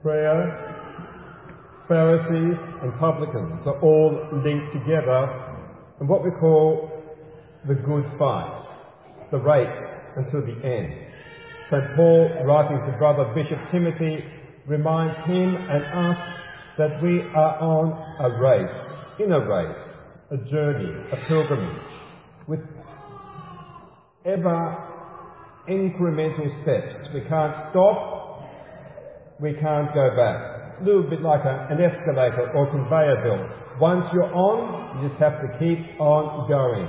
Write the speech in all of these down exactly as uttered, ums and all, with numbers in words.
prayer, Pharisees and publicans are all linked together in what we call the good fight, the race until the end. Saint Paul, writing to brother Bishop Timothy, reminds him and us that we are on a race, in a race, a journey, a pilgrimage, with ever incremental steps. We can't stop, we can't go back. A little bit like a, an escalator or conveyor belt. Once you're on, you just have to keep on going.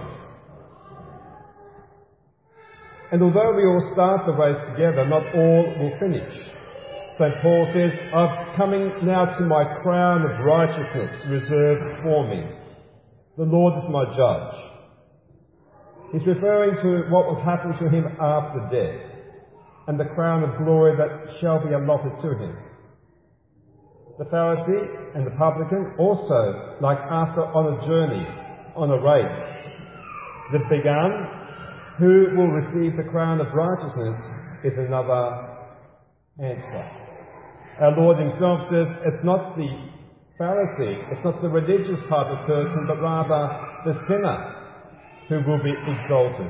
And although we all start the race together, not all will finish. Saint Paul says, I'm coming now to my crown of righteousness reserved for me. The Lord is my judge. He's referring to what will happen to him after death and the crown of glory that shall be allotted to him. The Pharisee and the publican also, like us, are on a journey, on a race. They've begun. Who will receive the crown of righteousness is another answer. Our Lord himself says it's not the Pharisee, it's not the religious type of person, but rather the sinner who will be exalted.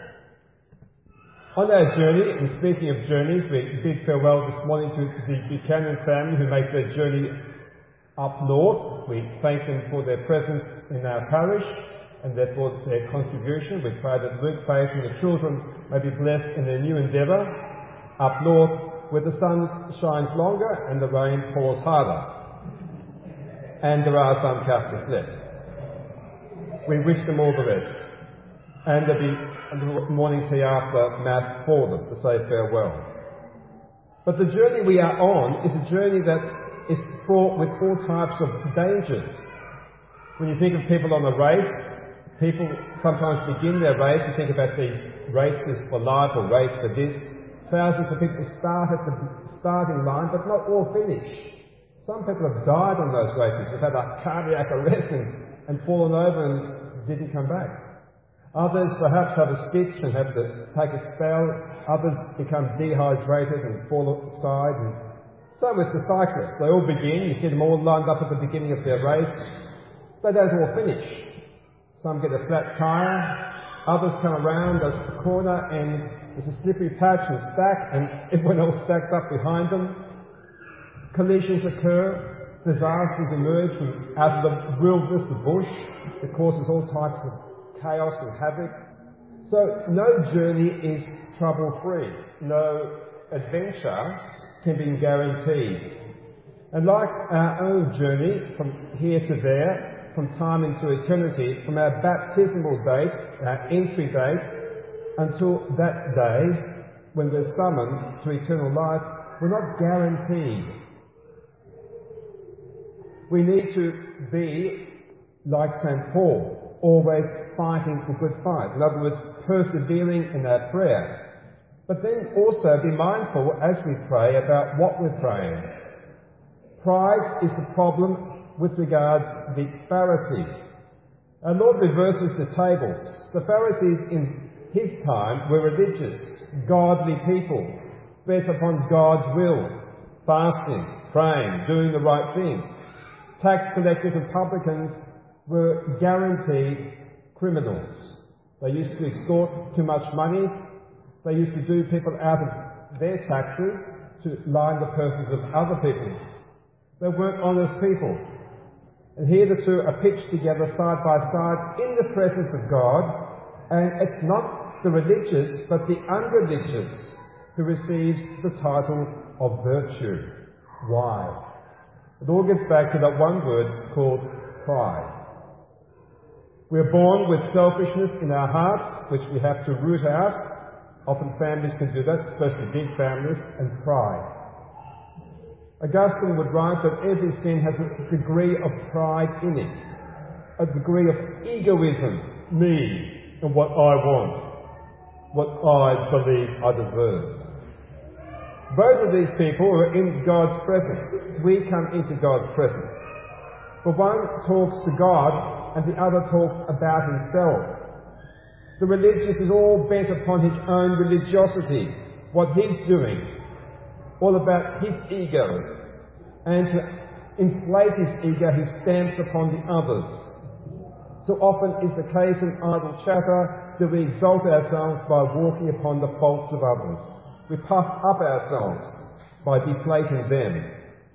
On our journey, and speaking of journeys, we bid farewell this morning to the Buchanan family who make their journey up north. We thank them for their presence in our parish and therefore their contribution. We pray that Luke, Faith and the children may be blessed in their new endeavour up north where the sun shines longer and the rain pours harder. And there are some Catholics left. We wish them all the best. And there'll be a morning tea after Mass for them to say farewell. But the journey we are on is a journey that is fraught with all types of dangers. When you think of people on a race, people sometimes begin their race and think about these races for life or race for this. Thousands of people start at the starting line, but not all finish. Some people have died on those races. They've had a cardiac arrest and, and fallen over and didn't come back. Others perhaps have a stitch and have to take a spell. Others become dehydrated and fall aside. And so with the cyclists, they all begin. You see them all lined up at the beginning of their race. They don't all finish. Some get a flat tyre. Others come around a corner and there's a slippery patch and stack, and everyone else stacks up behind them. Collisions occur. Disasters emerge from out of the wilderness, the bush. It causes all types of chaos and havoc. So no journey is trouble-free. No adventure can be guaranteed. And like our own journey from here to there, from time into eternity, from our baptismal date, our entry date, until that day when we're summoned to eternal life, we're not guaranteed. We need to be like Saint Paul, always fighting the good fight. In other words, persevering in our prayer. But then also be mindful as we pray about what we're praying. Pride is the problem with regards to the Pharisee. Our Lord reverses the tables. The Pharisees in his time were religious, godly people, bent upon God's will, fasting, praying, doing the right thing. Tax collectors and publicans were guaranteed criminals. They used to extort too much money. They used to do people out of their taxes to line the purses of other people's. They weren't honest people. And here the two are pitched together side by side in the presence of God, and it's not the religious but the unreligious who receives the title of virtue. Why? It all gets back to that one word called pride. We're born with selfishness in our hearts, which we have to root out. Often families can do that, especially big families, and pride. Augustine would write that every sin has a degree of pride in it, a degree of egoism, me, and what I want, what I believe I deserve. Both of these people are in God's presence. We come into God's presence. But one talks to God and the other talks about himself. The religious is all bent upon his own religiosity, what he's doing, all about his ego, and to inflate his ego, he stamps upon the others. So often is the case in idle chatter that we exalt ourselves by walking upon the faults of others. We puff up ourselves by deflating them.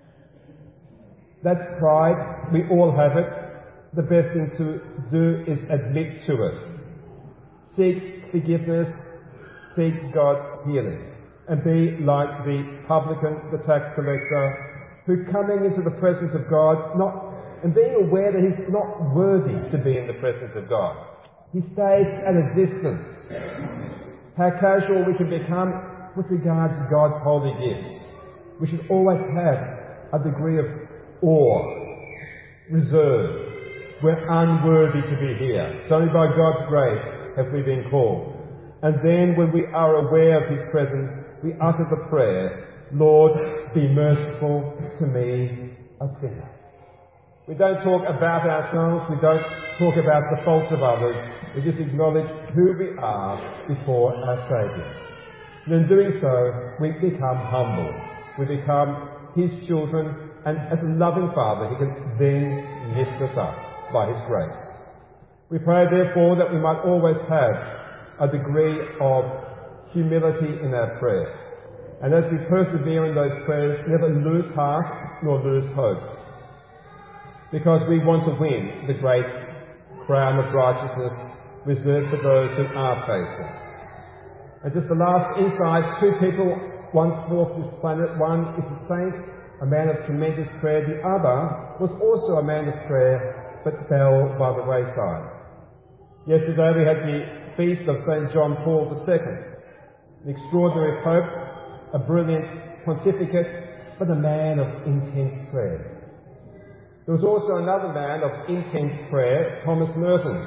That's pride. We all have it. The best thing to do is admit to it. Seek forgiveness, seek God's healing, and be like the publican, the tax collector, who coming into the presence of God, not and being aware that he's not worthy to be in the presence of God, he stays at a distance. How casual we can become with regards to God's holy gifts. We should always have a degree of awe, reserve. We're unworthy to be here. It's only by God's grace have we been called. And then when we are aware of his presence, we utter the prayer, Lord, be merciful to me, a sinner. We don't talk about ourselves, we don't talk about the faults of others, we just acknowledge who we are before our Saviour. And in doing so, we become humble. We become his children, and as a loving Father, he can then lift us up by his grace. We pray, therefore, that we might always have a degree of humility in our prayer. And as we persevere in those prayers, never lose heart nor lose hope. Because we want to win the great crown of righteousness reserved for those who are faithful. And just the last insight, two people once walked this planet. One is a saint, a man of tremendous prayer. The other was also a man of prayer, but fell by the wayside. Yesterday we had the feast of Saint John Paul the Second, an extraordinary pope, a brilliant pontificate, but a man of intense prayer. There was also another man of intense prayer, Thomas Merton.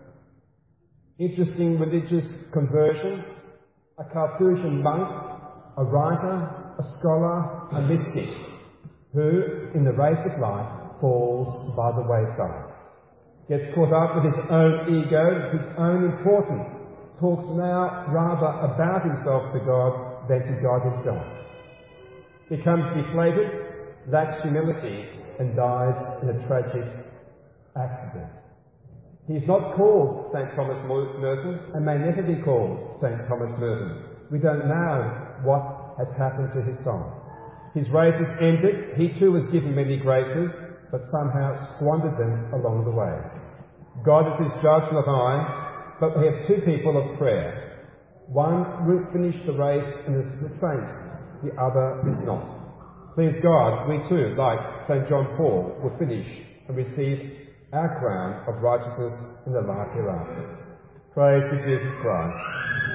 Interesting religious conversion, a Carthusian monk, a writer, a scholar, a mystic, who, in the race of life, falls by the wayside. Gets caught up with his own ego, his own importance, talks now rather about himself to God than to God himself. Becomes deflated, lacks humility, and dies in a tragic accident. He is not called Saint Thomas Merton, and may never be called Saint Thomas Merton. We don't know what has happened to his soul. His race is ended. He too was given many graces, but somehow squandered them along the way. God is his judge, not I, but we have two people of prayer. One will finish the race and is the saint, the other is not. Please God, we too, like Saint John Paul, will finish and receive our crown of righteousness in the life hereafter. Praise to Jesus Christ.